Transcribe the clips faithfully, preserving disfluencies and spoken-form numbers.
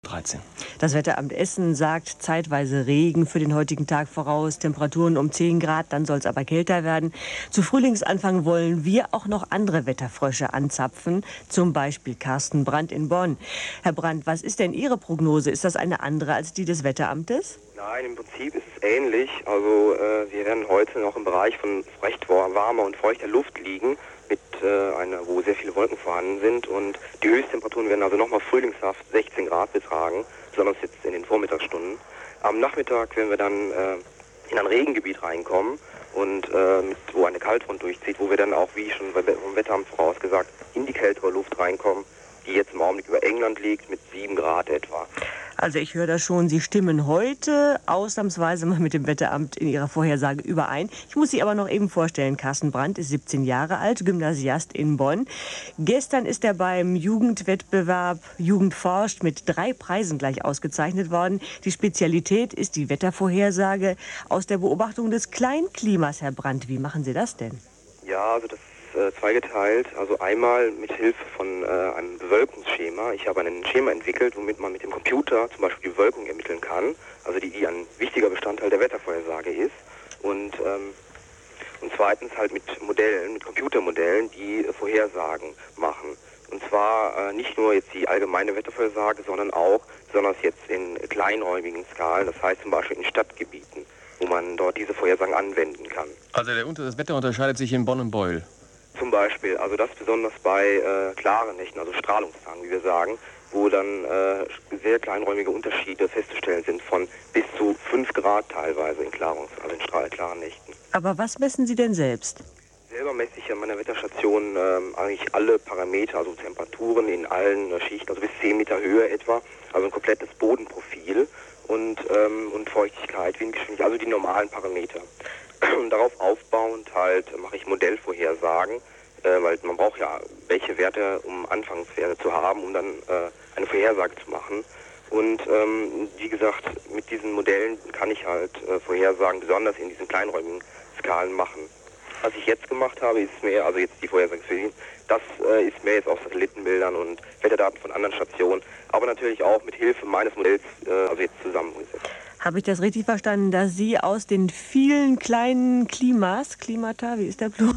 dreizehn. Das Wetteramt Essen sagt zeitweise Regen für den heutigen Tag voraus, Temperaturen um zehn Grad, dann soll es aber kälter werden. Zu Frühlingsanfang wollen wir auch noch andere Wetterfrösche anzapfen, zum Beispiel Carsten Brandt in Bonn. Herr Brandt, was ist denn Ihre Prognose? Ist das eine andere als die des Wetteramtes? Nein, im Prinzip ist es ähnlich. Also äh, wir werden heute noch im Bereich von recht warmer und feuchter Luft liegen, mit äh, einer, wo sehr viele Wolken vorhanden sind, und die Höchsttemperaturen werden also nochmal frühlingshaft sechzehn Grad betragen, besonders jetzt in den Vormittagsstunden. Am Nachmittag werden wir dann äh, in ein Regengebiet reinkommen, und äh, mit, wo eine Kaltfront durchzieht, wo wir dann auch, wie schon vom Wetteramt vorausgesagt, in die kältere Luft reinkommen, die jetzt im Augenblick über England liegt, mit sieben Grad etwa. Also ich höre das schon, Sie stimmen heute ausnahmsweise mal mit dem Wetteramt in Ihrer Vorhersage überein. Ich muss Sie aber noch eben vorstellen, Carsten Brandt ist siebzehn Jahre alt, Gymnasiast in Bonn. Gestern ist er beim Jugendwettbewerb Jugend forscht mit drei Preisen gleich ausgezeichnet worden. Die Spezialität ist die Wettervorhersage aus der Beobachtung des Kleinklimas. Herr Brandt, wie machen Sie das denn? Ja, also das äh, zweigeteilt. Also einmal mit Hilfe von äh, einem Bewölkungsschema. Ich habe ein Schema entwickelt, womit man mit dem Computer zum Beispiel die Bewölkung ermitteln kann, also die, die ein wichtiger Bestandteil der Wettervorhersage ist. Und, ähm, und zweitens halt mit Modellen, mit Computermodellen, die äh, Vorhersagen machen. Und zwar äh, nicht nur jetzt die allgemeine Wettervorhersage, sondern auch, besonders jetzt in kleinräumigen Skalen, das heißt zum Beispiel in Stadtgebieten, wo man dort diese Vorhersagen anwenden kann. Also der, das Wetter unterscheidet sich in Bonn und Beul? Zum Beispiel, also das besonders bei äh, klaren Nächten, also Strahlungstagen, wie wir sagen, wo dann äh, sehr kleinräumige Unterschiede festzustellen sind, von bis zu fünf Grad teilweise in, Klarungs-, also in strahl- klaren Nächten. Aber was messen Sie denn selbst? Selber messe ich an meiner Wetterstation ähm, eigentlich alle Parameter, also Temperaturen in allen äh, Schichten, also bis zehn Meter Höhe etwa, also ein komplettes Bodenprofil und, ähm, und Feuchtigkeit, Windgeschwindigkeit, also die normalen Parameter. Und darauf aufbauend halt mache ich Modellvorhersagen, äh, weil man braucht ja welche Werte, um Anfangswerte zu haben, um dann äh, eine Vorhersage zu machen. Und ähm, wie gesagt, mit diesen Modellen kann ich halt äh, Vorhersagen, besonders in diesen kleinräumigen Skalen machen. Was ich jetzt gemacht habe, ist mehr, also jetzt die Vorhersage für ihn, das äh, ist mehr jetzt auf Satellitenbildern und Wetterdaten von anderen Stationen, aber natürlich auch mit Hilfe meines Modells, äh, also jetzt zusammengesetzt. Habe ich das richtig verstanden, dass Sie aus den vielen kleinen Klimas, Klimata, wie ist der Plural,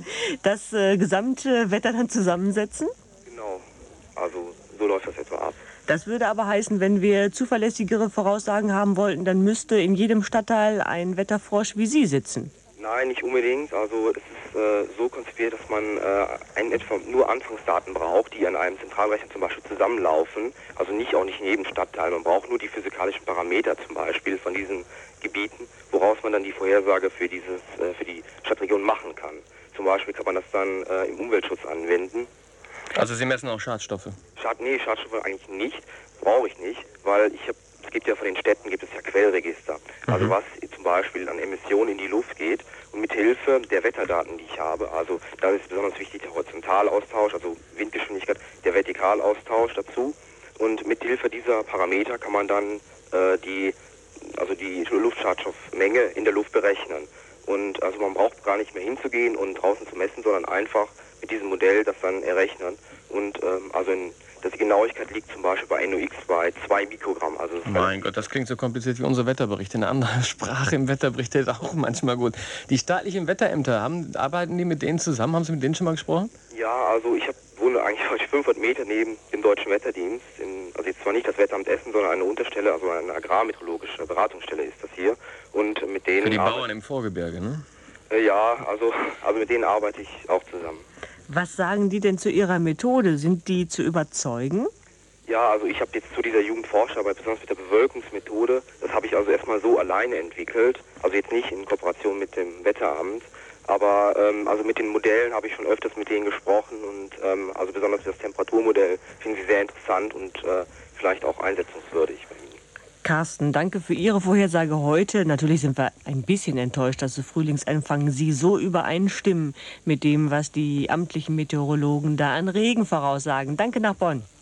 das äh, gesamte Wetter dann zusammensetzen? Genau, also so läuft das etwa ab. Das würde aber heißen, wenn wir zuverlässigere Voraussagen haben wollten, dann müsste in jedem Stadtteil ein Wetterfrosch wie Sie sitzen. Nein, nicht unbedingt. Also es ist äh, so konzipiert, dass man äh, ein, etwa nur Anfangsdaten braucht, die an einem Zentralrechner zum Beispiel zusammenlaufen. Also nicht auch nicht in jedem Stadtteil. Man braucht nur die physikalischen Parameter zum Beispiel von diesen Gebieten, woraus man dann die Vorhersage für dieses äh, für die Stadtregion machen kann. Zum Beispiel kann man das dann äh, im Umweltschutz anwenden. Also Sie messen auch Schadstoffe? Schad, nee, Schadstoffe eigentlich nicht. Brauche ich nicht, weil ich habe Es gibt ja von den Städten gibt es ja Quellregister, also was zum Beispiel an Emissionen in die Luft geht, und mit Hilfe der Wetterdaten, die ich habe, also da ist besonders wichtig der Horizontalaustausch, also Windgeschwindigkeit, der Vertikalaustausch dazu, und mit Hilfe dieser Parameter kann man dann äh, die, also die Luftschadstoffmenge in der Luft berechnen. Und also man braucht gar nicht mehr hinzugehen und draußen zu messen, sondern einfach mit diesem Modell das dann errechnen. Und ähm, also in Die Genauigkeit liegt zum Beispiel bei N O X bei zwei Mikrogramm. Also mein Gott, das klingt so kompliziert wie unsere Wetterberichte. Eine andere Sprache im Wetterbericht ist auch manchmal gut. Die staatlichen Wetterämter, haben, arbeiten die mit denen zusammen? Haben Sie mit denen schon mal gesprochen? Ja, also ich hab, wohne eigentlich fünfhundert Meter neben dem Deutschen Wetterdienst. In, also jetzt zwar nicht das Wetteramt Essen, sondern eine Unterstelle, also eine agrarmeteorologische Beratungsstelle ist das hier. Und mit denen Für die Bauern im Vorgebirge, ne? Äh, ja, also, also mit denen arbeite ich auch zusammen. Was sagen die denn zu Ihrer Methode? Sind die zu überzeugen? Ja, also ich habe jetzt zu dieser Jugendforscharbeit, besonders mit der Bewölkungsmethode, das habe ich also erstmal so alleine entwickelt, also jetzt nicht in Kooperation mit dem Wetteramt, aber ähm, also mit den Modellen habe ich schon öfters mit denen gesprochen, und ähm, also besonders das Temperaturmodell finden sie sehr interessant und äh, vielleicht auch einsetzungswürdig bei Ihnen. Carsten, danke für Ihre Vorhersage heute. Natürlich sind wir ein bisschen enttäuscht, dass zu Frühlingsanfang Sie so übereinstimmen mit dem, was die amtlichen Meteorologen da an Regen voraussagen. Danke nach Bonn.